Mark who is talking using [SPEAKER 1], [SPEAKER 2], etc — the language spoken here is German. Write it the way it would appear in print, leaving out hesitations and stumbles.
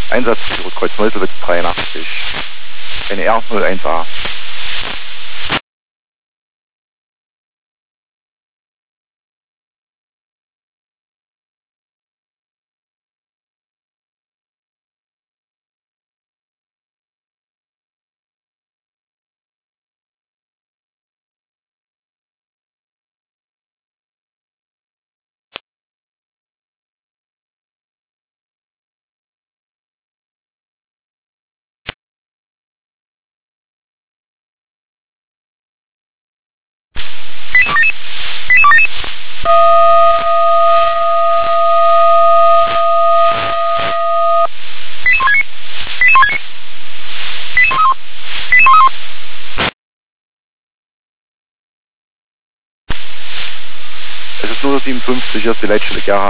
[SPEAKER 1] Einsatz Rotkreuz Meuselwitz 83. NR 01A. Es ist nur 57, hier ist die Leitstelle Gerhard.